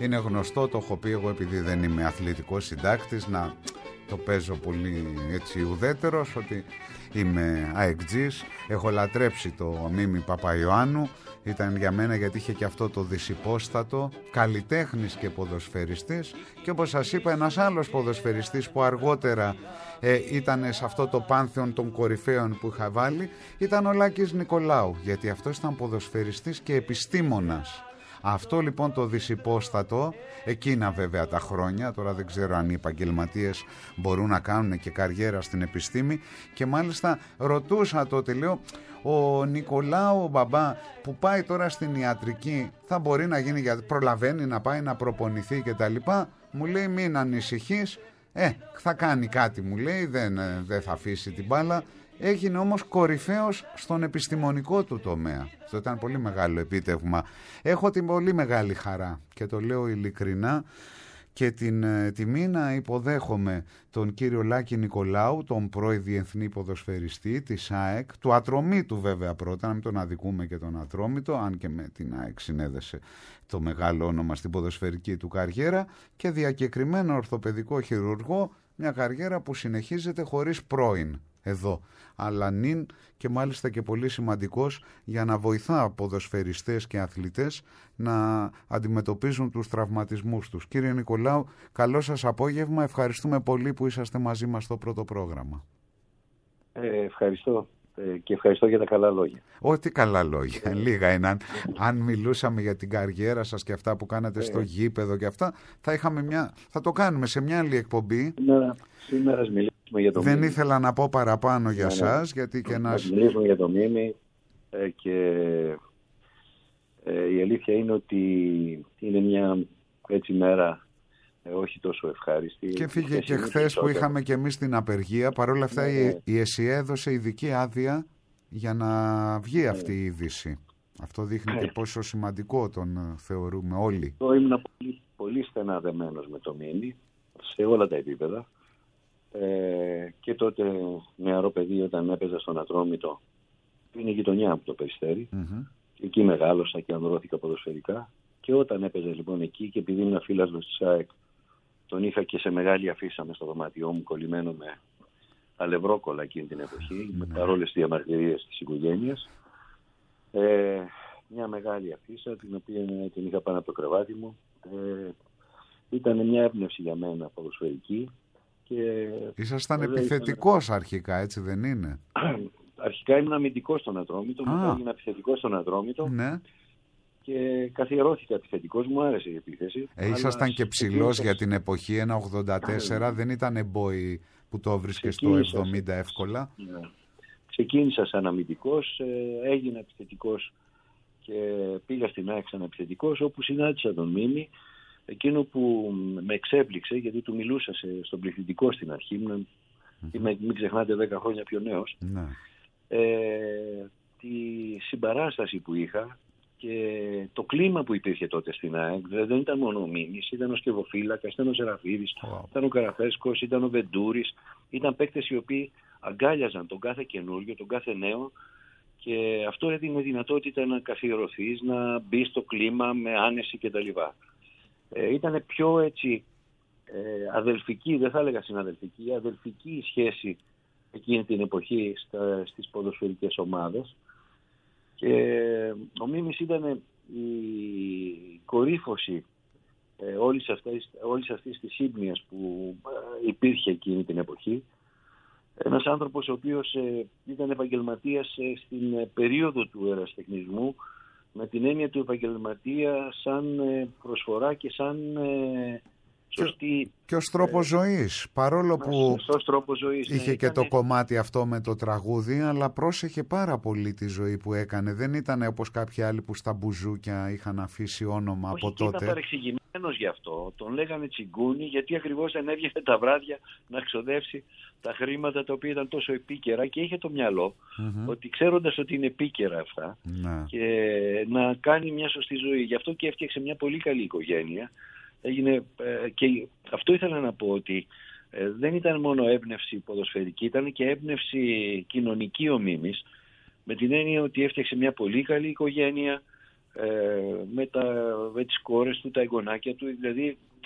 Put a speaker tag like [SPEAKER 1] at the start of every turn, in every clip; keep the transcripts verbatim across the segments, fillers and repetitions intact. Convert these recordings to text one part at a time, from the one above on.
[SPEAKER 1] είναι γνωστό, το έχω πει εγώ επειδή δεν είμαι αθλητικός συντάκτης, να το παίζω πολύ έτσι ουδέτερος, ότι είμαι αεκτζής, έχω λατρέψει το Μίμη Παπαϊωάννου, ήταν για μένα γιατί είχε και αυτό το δυσυπόστατο, καλλιτέχνης και ποδοσφαιριστής, και όπως σας είπα ένας άλλος ποδοσφαιριστής που αργότερα ε, ήταν σε αυτό το πάνθεον των κορυφαίων που είχα βάλει, ήταν ο Λάκης Νικολάου, γιατί αυτός ήταν ποδοσφαιριστής και επιστήμονας. Αυτό λοιπόν το δυσυπόστατο, εκείνα βέβαια τα χρόνια, τώρα δεν ξέρω αν οι επαγγελματίες μπορούν να κάνουν και καριέρα στην επιστήμη, και μάλιστα ρωτούσα τότε, λέω, ο Νικολάου ο μπαμπά που πάει τώρα στην ιατρική θα μπορεί να γίνει, γιατί προλαβαίνει να πάει να προπονηθεί και τα λοιπά? Μου λέει μην ανησυχείς, ε, θα κάνει κάτι, μου λέει, δεν, δεν θα αφήσει την μπάλα. Έγινε όμως κορυφαίος στον επιστημονικό του τομέα. Αυτό ήταν πολύ μεγάλο επίτευγμα. Έχω την πολύ μεγάλη χαρά και το λέω ειλικρινά και την ε, τιμή να υποδέχομαι τον κύριο Λάκη Νικολάου, τον πρώην διεθνή ποδοσφαιριστή της ΑΕΚ, του Ατρομήτου βέβαια πρώτα, να μην τον αδικούμε και τον Ατρόμητο, αν και με την ΑΕΚ συνέδεσε το μεγάλο όνομα στην ποδοσφαιρική του καριέρα, και διακεκριμένο ορθοπαιδικό χειρουργό, μια καριέρα που συνεχίζεται χωρίς πρώην εδώ, αλλά νυν και μάλιστα και πολύ σημαντικός για να βοηθά ποδοσφαιριστές και αθλητές να αντιμετωπίζουν τους τραυματισμούς τους. Κύριε Νικολάου, καλό σας απόγευμα, ευχαριστούμε πολύ που είσαστε μαζί μας στο πρώτο πρόγραμμα.
[SPEAKER 2] Ε, ευχαριστώ ε, και ευχαριστώ για τα καλά λόγια.
[SPEAKER 1] Ό,τι καλά λόγια, ε, λίγα είναι. Αν, αν μιλούσαμε για την καριέρα σας και αυτά που κάνατε ε, στο γήπεδο και αυτά, θα, είχαμε μια, θα το κάνουμε σε μια άλλη εκπομπή.
[SPEAKER 2] Σήμερα, σήμερα μιλήσουμε για το
[SPEAKER 1] Δεν
[SPEAKER 2] Μίμη.
[SPEAKER 1] ήθελα να πω παραπάνω για
[SPEAKER 2] ναι,
[SPEAKER 1] σας, γιατί και ένας...
[SPEAKER 2] μιλήσουμε για το Μίμη ε, και ε, η αλήθεια είναι ότι είναι μια έτσι μέρα ε, όχι τόσο ευχάριστη.
[SPEAKER 1] Και φύγε και χθες που είχαμε και εμείς την απεργία, παρόλα αυτά ναι, η, η ΕΣΥΕ έδωσε ειδική άδεια για να βγει ναι. αυτή η είδηση. Αυτό δείχνει και πόσο σημαντικό τον θεωρούμε όλοι.
[SPEAKER 2] Εγώ ήμουν πολύ, πολύ στενά δεμένος με το Μίμη σε όλα τα επίπεδα. Ε, και τότε νεαρό παιδί όταν έπαιζα στον Ατρόμητο, είναι γειτονιά από το Περιστέρι, mm-hmm. εκεί μεγάλωσα και ανδρώθηκα ποδοσφαιρικά, και όταν έπαιζε λοιπόν εκεί, και επειδή ήμουν φίλαθλος της ΑΕΚ, τον είχα και σε μεγάλη αφίσα μες στο δωμάτιό μου, κολλημένο με αλευρόκολλα εκείνη την εποχή, mm-hmm. με παρόλες τις διαμαρτυρίες της οικογένειας, ε, μια μεγάλη αφίσα την οποία την είχα πάνω από το κρεβάτι μου. ε, ήταν μια έμπνευση για μένα ποδοσφαιρική. Και...
[SPEAKER 1] Ήσασταν επιθετικός ήταν... αρχικά, έτσι δεν είναι?
[SPEAKER 2] Αρχικά ήμουν αμυντικός στον Ατρόμητο, μετά ήμουν επιθετικός στον Ατρόμητο, ναι. και καθιερώθηκα επιθετικός, μου άρεσε η επίθεση.
[SPEAKER 1] Ε, ήσασταν και ψηλός για την εποχή, ένα ογδόντα τέσσερα, δεν ήταν εμπόι που το βρίσκες στο εβδομήντα εύκολα.
[SPEAKER 2] Ναι. Ξεκίνησα σαν αμυντικός, ε, έγινα επιθετικός και πήγα στην ΑΕΚ σαν επιθετικός, όπου συνάντησα τον Μίμη. Εκείνο που με εξέπληξε, γιατί του μιλούσα σε, στον πληθυντικό στην αρχή, mm-hmm. είμαι, μην ξεχνάτε, δέκα χρόνια πιο νέος, mm-hmm. ε, τη συμπαράσταση που είχα και το κλίμα που υπήρχε τότε στην ΑΕΚ. Δεν ήταν μόνο ο Μίμης, ήταν ο Σκευοφύλακας, ήταν ο Σεραφίδης, wow. ήταν ο Καραφέσκος, ήταν ο Βεντούρης, ήταν παίκτες οι οποίοι αγκάλιαζαν τον κάθε καινούριο, τον κάθε νέο, και αυτό έδινε δυνατότητα να καθιερωθείς, να μπει στο κλίμα με άνεση κτλ. Ε, ήταν πιο έτσι ε, αδελφική, δεν θα έλεγα συναδελφική, αδελφική η σχέση εκείνη την εποχή στα, στις ποδοσφαιρικές ομάδες, και ο Μίμης ήταν η κορύφωση ε, όλης, αυτής, όλης αυτής της σύμπνοιας που ε, υπήρχε εκείνη την εποχή. Ένας άνθρωπος ο οποίος ε, ήταν επαγγελματίας ε, στην ε, περίοδο του ερασιτεχνισμού, με την έννοια του επαγγελματία σαν προσφορά και σαν ε, σωστή...
[SPEAKER 1] Και ως τρόπο ε, ζωής, παρόλο που
[SPEAKER 2] ζωής,
[SPEAKER 1] είχε ναι, και ήταν... το κομμάτι αυτό με το τραγούδι, αλλά πρόσεχε πάρα πολύ τη ζωή που έκανε. Δεν ήταν όπως κάποιοι άλλοι που στα μπουζούκια είχαν αφήσει όνομα.
[SPEAKER 2] Όχι,
[SPEAKER 1] από τότε.
[SPEAKER 2] Ήταν παρεξηγημένος γι' αυτό. Τον λέγανε τσιγκούνι, γιατί ακριβώς δεν έβγαινε τα βράδια να ξοδεύσει τα χρήματα τα οποία ήταν τόσο επίκαιρα, και είχε το μυαλό mm-hmm. ότι ξέροντας ότι είναι επίκαιρα αυτά mm-hmm. και να κάνει μια σωστή ζωή. Γι' αυτό και έφτιαξε μια πολύ καλή οικογένεια. Έγινε, ε, και αυτό ήθελα να πω, ότι ε, δεν ήταν μόνο έμπνευση ποδοσφαιρική, ήταν και έμπνευση κοινωνική ο Μίμης, με την έννοια ότι έφτιαξε μια πολύ καλή οικογένεια, ε, με, τα, με τις κόρες του, τα εγγονάκια του, δηλαδή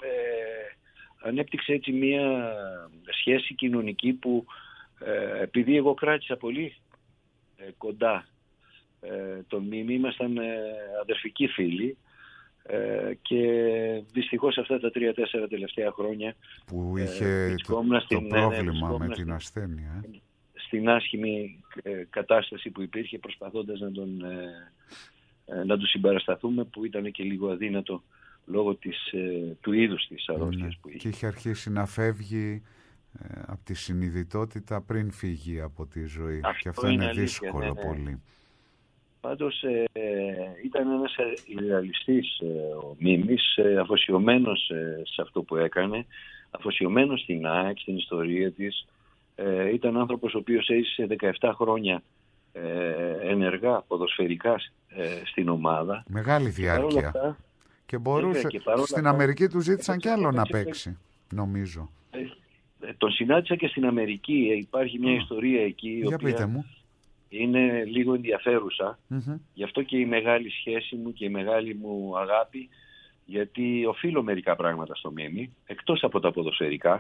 [SPEAKER 2] ε, ανέπτυξε έτσι μια σχέση κοινωνική που ε, επειδή εγώ κράτησα πολύ ε, κοντά ε, τον Μίμη, ήμασταν ε, αδερφικοί φίλοι, ε, και δυστυχώς αυτά τα τρία-τέσσερα τελευταία χρόνια
[SPEAKER 1] που είχε
[SPEAKER 2] ε,
[SPEAKER 1] το, το
[SPEAKER 2] στην,
[SPEAKER 1] πρόβλημα
[SPEAKER 2] ναι,
[SPEAKER 1] με την
[SPEAKER 2] στην,
[SPEAKER 1] ασθένεια ε.
[SPEAKER 2] στην άσχημη ε, κατάσταση που υπήρχε, προσπαθώντας να, τον, ε, ε, να του συμπαρασταθούμε, που ήταν και λίγο αδύνατο λόγω της, ε, του είδους της αρρώστιας, ναι, που είχε.
[SPEAKER 1] Και είχε αρχίσει να φεύγει ε, από τη συνειδητότητα πριν φύγει από τη ζωή. Αυτό και αυτό είναι, είναι δύσκολο, ναι, ναι. πολύ.
[SPEAKER 2] Πάντως ε, ήταν ένας ιδεαλιστής ε, ο Μίμης, ε, αφοσιωμένος ε, σε αυτό που έκανε, αφοσιωμένος στην ΑΕΚ, στην ιστορία της. Ε, ήταν άνθρωπος ο οποίος έζησε δεκαεπτά χρόνια ε, ενεργά ποδοσφαιρικά ε, στην ομάδα.
[SPEAKER 1] Μεγάλη διάρκεια. Και, αυτά, και μπορούσε, και στην αυτά, Αμερική του ζήτησαν κι άλλο να παίξει, νομίζω.
[SPEAKER 2] Ε, ε, τον συνάντησα και στην Αμερική. Ε, υπάρχει μια oh. ιστορία εκεί.
[SPEAKER 1] Για οποία πείτε μου.
[SPEAKER 2] Είναι λίγο ενδιαφέρουσα.
[SPEAKER 1] Mm-hmm.
[SPEAKER 2] Γι' αυτό και η μεγάλη σχέση μου και η μεγάλη μου αγάπη, γιατί οφείλω μερικά πράγματα στο Μίμη, εκτός από τα ποδοσφαιρικά.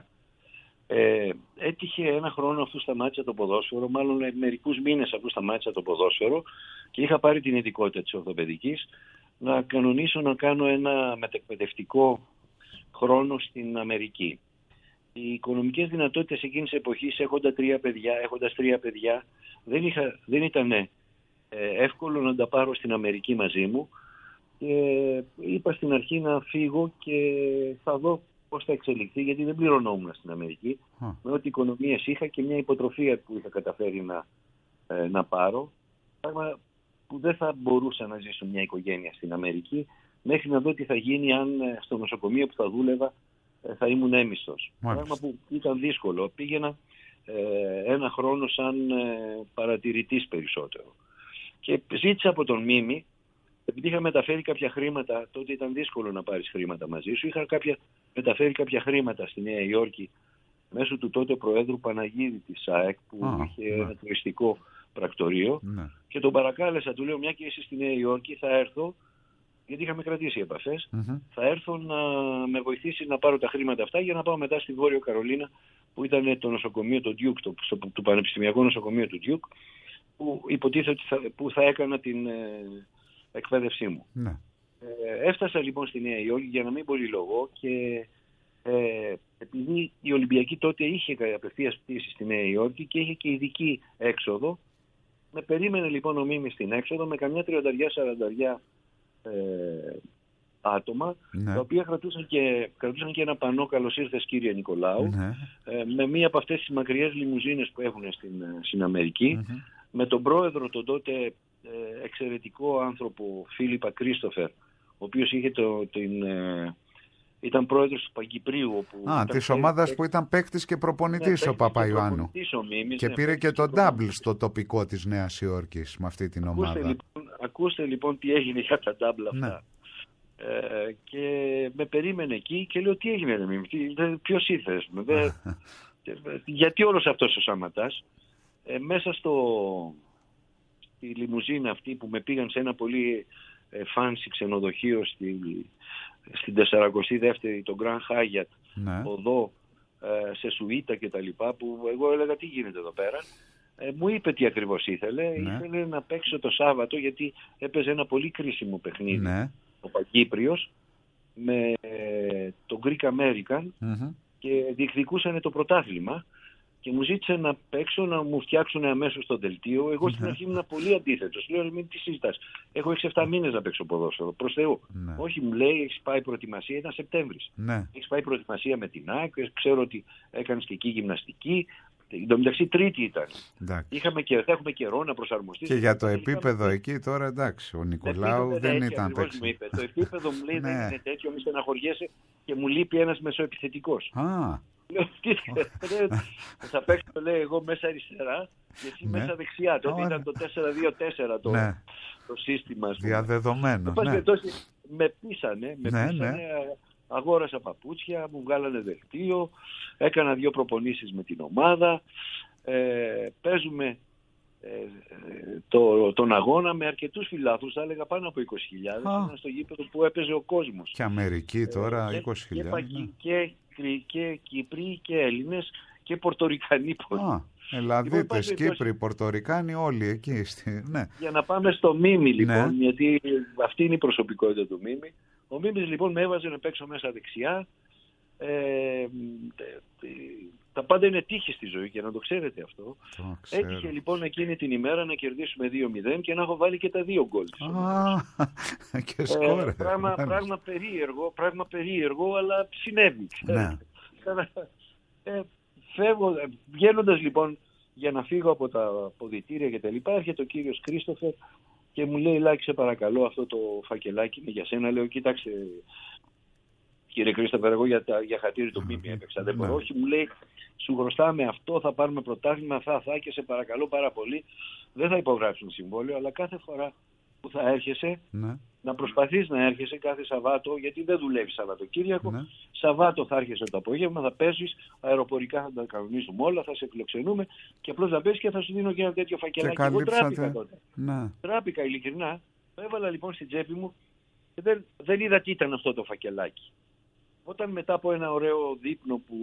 [SPEAKER 2] Ε, έτυχε ένα χρόνο αφού σταμάτησα το ποδόσφαιρο, μάλλον μερικούς μήνες αφού σταμάτησα το ποδόσφαιρο, και είχα πάρει την ειδικότητα της ορθοπαιδικής, να κανονίσω να κάνω ένα μετεκπαιδευτικό χρόνο στην Αμερική. Οι οικονομικές δυνατότητες εκείνης της εποχής, έχοντας τρία παιδιά, έχοντας τρία παιδιά δεν, είχα, δεν ήταν ε, εύκολο να τα πάρω στην Αμερική μαζί μου, και είπα στην αρχή να φύγω και θα δω πώς θα εξελιχθεί, γιατί δεν πληρωνόμουν στην Αμερική, mm. με ό,τι οικονομίες είχα και μια υποτροφία που είχα καταφέρει να, ε, να πάρω, πράγμα που δεν θα μπορούσα να ζήσω μια οικογένεια στην Αμερική, μέχρι να δω τι θα γίνει αν στο νοσοκομείο που θα δούλευα ε, θα ήμουν έμισθος. Πράγμα που ήταν δύσκολο. Πήγαινα ε, ένα χρόνο σαν ε, παρατηρητής περισσότερο. Και ζήτησα από τον Μίμη, επειδή είχα μεταφέρει κάποια χρήματα, τότε ήταν δύσκολο να πάρεις χρήματα μαζί σου, είχα κάποια, μεταφέρει κάποια χρήματα στη Νέα Υόρκη μέσω του τότε Προέδρου Παναγίδη της ΑΕΚ, που ah, είχε ναι. ένα τουριστικό πρακτορείο, ναι. και τον παρακάλεσα, του λέω, μια και είσαι στη Νέα Υόρκη, θα έρθω, γιατί είχαμε κρατήσει επαφές, mm-hmm. θα έρθω να με βοηθήσει να πάρω τα χρήματα αυτά για να πάω μετά στη Βόρειο Καρολίνα, που ήταν το νοσοκομείο, το Duke, το, το, το πανεπιστημιακό νοσοκομείο του Duke, που υποτίθεται ότι θα, που θα έκανα την ε, εκπαίδευσή μου.
[SPEAKER 1] Ναι.
[SPEAKER 2] Ε, έφτασα λοιπόν στη Νέα Υόρκη, για να μην πολυλογώ, και ε, επειδή η Ολυμπιακή τότε είχε απευθείας πτήση στη Νέα Υόρκη και είχε και ειδική έξοδο, με περίμενε λοιπόν ο Μίμης στην έξοδο με καμιά τριανταριά σαρανταριά ε, άτομα, ναι. τα οποία κρατούσαν και, κρατούσαν και ένα πανό «Καλώς ήρθες κύριε Νικολάου», ναι. ε, με μία από αυτές τις μακριές λιμουζίνες που έχουν στην, στην Αμερική, mm-hmm. με τον πρόεδρο, τον τότε ε, εξαιρετικό άνθρωπο Φίλιππα Κρίστοφερ, ο οποίος είχε το, την, ε, ήταν πρόεδρος του Παγκυπρίου.
[SPEAKER 1] Α, της ομάδας που ήταν παίκτης και προπονητής, ναι, ο Παπαϊωάννου. Και,
[SPEAKER 2] Μίμης,
[SPEAKER 1] και
[SPEAKER 2] ναι,
[SPEAKER 1] πήρε και το ντάμπλ στο τοπικό της Νέας Υόρκης με αυτή την
[SPEAKER 2] ακούστε,
[SPEAKER 1] ομάδα.
[SPEAKER 2] Λοιπόν, ακούστε λοιπόν τι έγινε για τα ντάμπλ αυτά. Ναι. Ε, και με περίμενε εκεί και λέω, τι έγινε ρε Μίμη, ποιος ήρθες, δε, γιατί όλος αυτός ο σαματάς. Ε, μέσα στο στη λιμουζίνα αυτή που με πήγαν σε ένα πολύ ε, φάνσι ξενοδοχείο στη, στην τεσσαρακοστή δεύτερη, το Grand Hyatt, ναι. οδό, ε, σε σουίτα και τα λοιπά, που εγώ έλεγα τι γίνεται εδώ πέρα. Ε, μου είπε τι ακριβώς ήθελε. Ναι. Ήθελε να παίξω το Σάββατο, γιατί έπαιζε ένα πολύ κρίσιμο παιχνίδι, ναι. ο Παγκύπριος, με ε, το Greek American, mm-hmm. και διεκδικούσαν το πρωτάθλημα. Και μου ζήτησε να παίξω, να μου φτιάξουν αμέσως το δελτίο. Εγώ στην αρχή ήμουν πολύ αντίθετος. Λέω, μην τι συζητάς. Έχω έξι εφτά μήνες να παίξω ποδόσφαιρο. Προς Θεού. Ναι. Όχι, μου λέει, έχεις πάει προετοιμασία, ήταν Σεπτέμβρης. Ναι. Έχεις πάει προετοιμασία με την ΑΕΚ, ξέρω ότι έκανες και εκεί γυμναστική. Εν τω μεταξύ Τρίτη ήταν. Είχαμε και, θα έχουμε καιρό να προσαρμοστεί.
[SPEAKER 1] Και για το επίπεδο είχαμε... εκεί τώρα εντάξει, ο Νικολάου δεν έτσι, ήταν
[SPEAKER 2] παίξει. Μου είπε. Το επίπεδο μου λέει δεν είναι τέτοιο, μη στεναχωριέσαι, και μου λείπει ένας μεσοεπιθετικός. Λέω, τι θα παίξω, λέει, εγώ μέσα αριστερά και εσύ ναι. μέσα δεξιά. Τότε ήταν το τέσσερα δύο τέσσερα το, ναι. το σύστημα.
[SPEAKER 1] Διαδεδομένο.
[SPEAKER 2] Ναι. Με πείσανε, με ναι, πείσανε, ναι. αγόρασα παπούτσια, μου βγάλανε δελτίο, έκανα δύο προπονήσεις με την ομάδα, ε, παίζουμε το, τον αγώνα με αρκετούς φιλάθλους, θα έλεγα πάνω από είκοσι χιλιάδες, ήταν στο γήπεδο που έπαιζε ο κόσμος.
[SPEAKER 1] Και Αμερική τώρα,
[SPEAKER 2] ε,
[SPEAKER 1] είκοσι χιλιάδες.
[SPEAKER 2] Και, ναι. και, και, και Κύπροι και Έλληνες και Πορτορικανοί.
[SPEAKER 1] Α, Ελλαδίτες, λοιπόν, Κύπροι, Πορτορικάνοι, όλοι εκεί. Στη... Ναι.
[SPEAKER 2] Για να πάμε στο Μίμη λοιπόν,
[SPEAKER 1] ναι.
[SPEAKER 2] γιατί αυτή είναι η προσωπικότητα του Μίμη. Ο Μίμης λοιπόν με έβαζε να παίξω μέσα δεξιά. Ε, τα πάντα είναι τύχη στη ζωή και να το ξέρετε αυτό.
[SPEAKER 1] Το
[SPEAKER 2] έτυχε λοιπόν εκείνη την ημέρα να κερδίσουμε δύο μηδέν και να έχω βάλει και τα δύο γκολ.
[SPEAKER 1] Και σκόρε.
[SPEAKER 2] Ε, πράγμα, πράγμα, περίεργο, πράγμα περίεργο, αλλά συνέβη.
[SPEAKER 1] Ναι.
[SPEAKER 2] ε, φεύγω, βγαίνοντας λοιπόν για να φύγω από τα ποδητήρια και τα λοιπά, έρχεται ο κύριος Κρίστοφερ και μου λέει, Λάκη, σε παρακαλώ, αυτό το φακελάκι είναι για σένα. Λέω, κοίταξε, κύριε Κρίστοφερ, εγώ για, τα, για χατήρι το Μίμη έπαιξα. Δεν μπορώ. Όχι, μου λέει, σου χρωστάμε αυτό, θα πάρουμε πρωτάθλημα, θα, θα και σε παρακαλώ πάρα πολύ. Δεν θα υπογράψουν συμβόλαιο, αλλά κάθε φορά που θα έρχεσαι, ναι. να προσπαθείς να έρχεσαι κάθε Σαββάτο, γιατί δεν δουλεύει Σαββατοκύριακο. Ναι. Σαββάτο θα έρχεσαι το απόγευμα, θα παίζεις, αεροπορικά θα τα κανονίσουμε όλα, θα σε φιλοξενούμε και απλώς θα παίζεις και θα σου δίνω και ένα τέτοιο φακελάκι. Εγώ τράπηκα τότε. Ναι. Τράπηκα ειλικρινά. Το έβαλα λοιπόν στην τσέπη μου και δεν, δεν είδα τι ήταν αυτό το φακελάκι. Όταν μετά από ένα ωραίο δείπνο που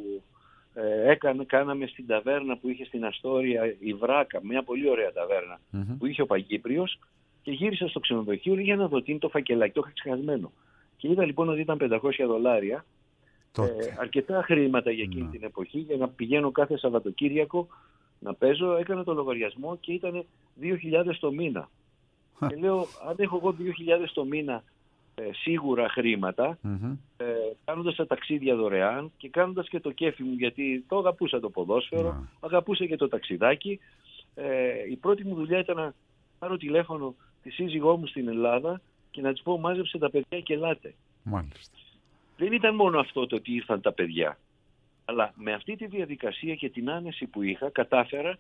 [SPEAKER 2] ε, έκανε, κάναμε στην ταβέρνα που είχε στην Αστόρια η Βράκα, μια πολύ ωραία ταβέρνα mm-hmm. που είχε ο Παγκύπριος, και γύρισα στο ξενοδοχείο για να δω τι είναι το φακελάκι, το είχα ξεχασμένο. Και είδα λοιπόν ότι ήταν πεντακόσια δολάρια, ε, αρκετά χρήματα για εκείνη mm. την εποχή, για να πηγαίνω κάθε Σαββατοκύριακο να παίζω. Έκανα το λογαριασμό και ήταν δύο χιλιάδες το μήνα. Και λέω, αν έχω εγώ δύο χιλιάδες το μήνα ε, σίγουρα χρήματα, mm-hmm. ε, κάνοντας τα ταξίδια δωρεάν και κάνοντας και το κέφι μου, γιατί το αγαπούσα το ποδόσφαιρο, mm. αγαπούσα και το ταξιδάκι, ε, η πρώτη μου δουλειά ήταν να πάρω τηλέφωνο τη σύζυγό μου στην Ελλάδα και να της πω, μάζεψε τα παιδιά και ελάτε.
[SPEAKER 1] Μάλιστα.
[SPEAKER 2] Δεν ήταν μόνο αυτό το ότι ήρθαν τα παιδιά, αλλά με αυτή τη διαδικασία και την άνεση που είχα κατάφερα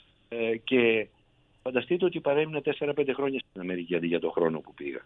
[SPEAKER 2] ε, και φανταστείτε ότι παρέμεινα τέσσερα πέντε χρόνια στην Αμερική αντί για τον χρόνο που πήγα.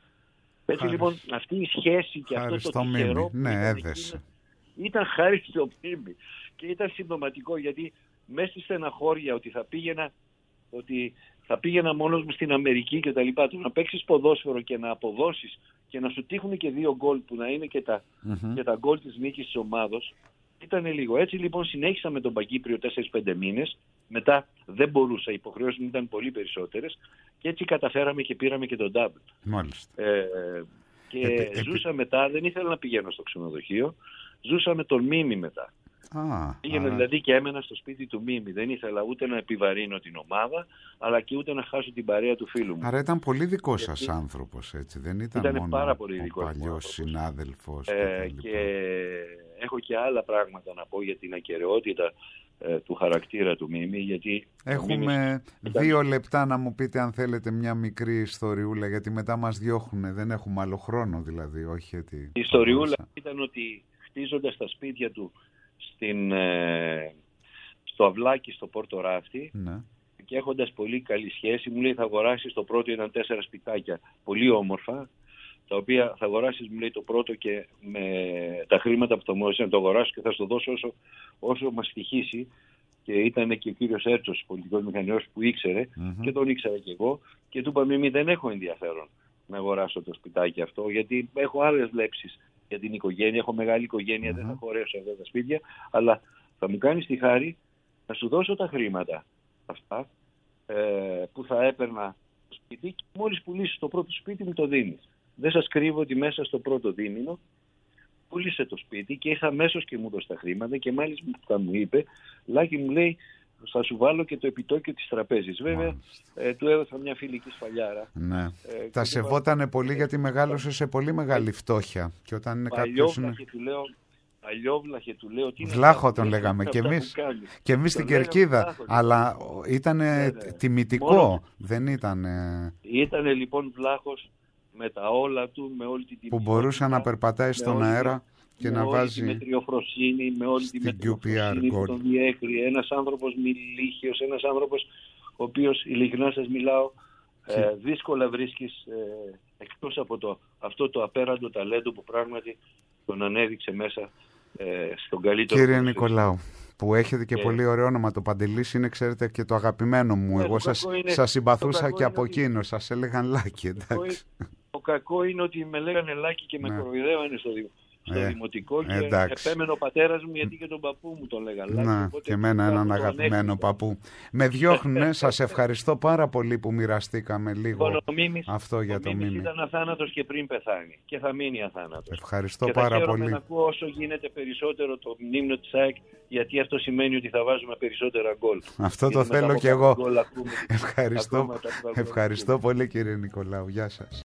[SPEAKER 2] Έτσι Χάρη. Λοιπόν αυτή η σχέση και Χάρη αυτό το τυχερό που
[SPEAKER 1] ναι,
[SPEAKER 2] ήταν,
[SPEAKER 1] έδεσε.
[SPEAKER 2] Ήταν χάρη στο Μίμη και ήταν συμπτωματικό, γιατί μέσα στη στεναχώρια ότι θα πήγαινα ότι θα πήγαινα μόνος μου στην Αμερική και τα λοιπά, του να παίξεις ποδόσφαιρο και να αποδώσεις και να σου τύχουν και δύο γκολ που να είναι και τα, mm-hmm. και τα γκολ της νίκης της ομάδος, ήταν λίγο. Έτσι λοιπόν συνέχισα με τον Παγκύπριο τέσσερις πέντε μήνες, μετά δεν μπορούσα, οι υποχρεώσεις μου ήταν πολύ περισσότερες και έτσι καταφέραμε και πήραμε και τον double.
[SPEAKER 1] Μάλιστα.
[SPEAKER 2] Ε, και ε, ζούσα ε, μετά, δεν ήθελα να πηγαίνω στο ξενοδοχείο, ζούσα με τον Μίμη μετά.
[SPEAKER 1] Ah,
[SPEAKER 2] Πήγαινα άρα... δηλαδή και έμενα στο σπίτι του Μίμη. Δεν ήθελα ούτε να επιβαρύνω την ομάδα, αλλά και ούτε να χάσω την παρέα του φίλου μου.
[SPEAKER 1] Άρα ήταν πολύ δικός σας Γιατί... άνθρωπος, έτσι, δεν ήταν,
[SPEAKER 2] ήταν
[SPEAKER 1] μόνο
[SPEAKER 2] πάρα πολύ
[SPEAKER 1] ο παλιός συνάδελφος.
[SPEAKER 2] Ε, και, και έχω και άλλα πράγματα να πω για την ακεραιότητα ε, του χαρακτήρα του Μίμη. Γιατί
[SPEAKER 1] έχουμε Μίμης... δύο λεπτά να μου πείτε αν θέλετε μια μικρή ιστοριούλα, γιατί μετά μας διώχουνε, δεν έχουμε άλλο χρόνο δηλαδή. Όχι, γιατί...
[SPEAKER 2] Η ιστοριούλα ήταν ότι χτίζοντας τα σπίτια του Στην, ε, στο αυλάκι στο Πόρτο Ράφτη, ναι. και έχοντας πολύ καλή σχέση μου λέει, θα αγοράσεις το πρώτο, ήταν τέσσερα σπιτάκια πολύ όμορφα, τα οποία θα αγοράσεις, μου λέει, το πρώτο και με τα χρήματα που θα μου έδωσε να το αγοράσω και θα στο δώσω όσο, όσο μας στοιχήσει. Και ήταν και ο κύριος Έρτσος, πολιτικός μηχανικός, που ήξερε mm-hmm. και τον ήξερα και εγώ, και του είπα, Μίμη, δεν έχω ενδιαφέρον να αγοράσω το σπιτάκι αυτό, γιατί έχω άλλες βλέψεις για την οικογένεια, έχω μεγάλη οικογένεια, mm-hmm. δεν θα χωρέσω αυτά τα σπίτια, αλλά θα μου κάνεις τη χάρη να σου δώσω τα χρήματα αυτά ε, που θα έπαιρνα στο σπίτι και μόλις πουλήσεις το πρώτο σπίτι μου το δίνεις. Δεν σας κρύβω ότι μέσα στο πρώτο δίμηνο πούλησε το σπίτι και είχα αμέσως και μου δώσει τα χρήματα και μάλιστα μου είπε, Λάκη, μου λέει, θα σου βάλω και το επιτόκιο της τραπέζης. Βέβαια, ε, του έδωσα μια φιλική σφαλιάρα.
[SPEAKER 1] Ναι. Ε, τα σεβότανε πολύ γιατί μεγάλωσε σε πολύ μεγάλη φτώχεια. Και όταν είναι κάποιος... Είναι...
[SPEAKER 2] του λέω, αλλιόβλαχε, του λέω... Τι
[SPEAKER 1] Βλάχο τον λέγαμε και εμείς. Και εμείς στην Κερκίδα. Βλάχο, αλλά ήταν ναι, ναι. τιμητικό. Μόνο... Δεν ήταν...
[SPEAKER 2] Ήτανε λοιπόν βλάχος με τα όλα του, με όλη την τιμητικότητα.
[SPEAKER 1] Που μπορούσε να περπατάει στον αέρα... Και
[SPEAKER 2] με
[SPEAKER 1] να
[SPEAKER 2] όλη
[SPEAKER 1] βάζει
[SPEAKER 2] τη μετριοφροσύνη, με όλη τη μετριοφροσύνη που τον διέκριε. Ένας άνθρωπος μιλήχιος, ένας άνθρωπος ο οποίος, ειλικρινά σας μιλάω, ε, δύσκολα βρίσκεις ε, εκτός από το, αυτό το απέραντο ταλέντο που πράγματι τον ανέδειξε μέσα ε, στον καλύτερο.
[SPEAKER 1] Κύριε Νικολάου, που έχετε και, και πολύ ωραίο όνομα. Το Παντελής είναι, ξέρετε, και το αγαπημένο μου. Ναι, εγώ σας, είναι, σας συμπαθούσα και από εκείνο. Ότι... σας έλεγαν Λάκη, εντάξει.
[SPEAKER 2] Το κακό είναι ότι με λέγανε Λάκη και με ναι. κοροϊδεύανε στο δημοτικό. Στο ε, δημοτικό και
[SPEAKER 1] εντάξει.
[SPEAKER 2] επέμενε ο πατέρας μου γιατί και τον παππού μου τον λέγανε.
[SPEAKER 1] Να, και εμένα έναν αγαπημένο παππού. Με διώχνουνε, σας ευχαριστώ πάρα πολύ που μοιραστήκαμε λίγο
[SPEAKER 2] ο Μίμης,
[SPEAKER 1] αυτό για
[SPEAKER 2] ο
[SPEAKER 1] το
[SPEAKER 2] Μίμης
[SPEAKER 1] Μίμη.
[SPEAKER 2] Ήταν αθάνατος και πριν πεθάνει και θα μείνει αθάνατος.
[SPEAKER 1] Ευχαριστώ
[SPEAKER 2] και
[SPEAKER 1] πάρα
[SPEAKER 2] θα
[SPEAKER 1] πολύ.
[SPEAKER 2] Να ακούω όσο γίνεται περισσότερο το μνήμιο της ΑΕΚ, γιατί αυτό σημαίνει ότι θα βάζουμε περισσότερα γκολ.
[SPEAKER 1] Αυτό το θέλω και εγώ. Ευχαριστώ, ευχαριστώ πολύ, κύριε Νικολάου. Γεια σας.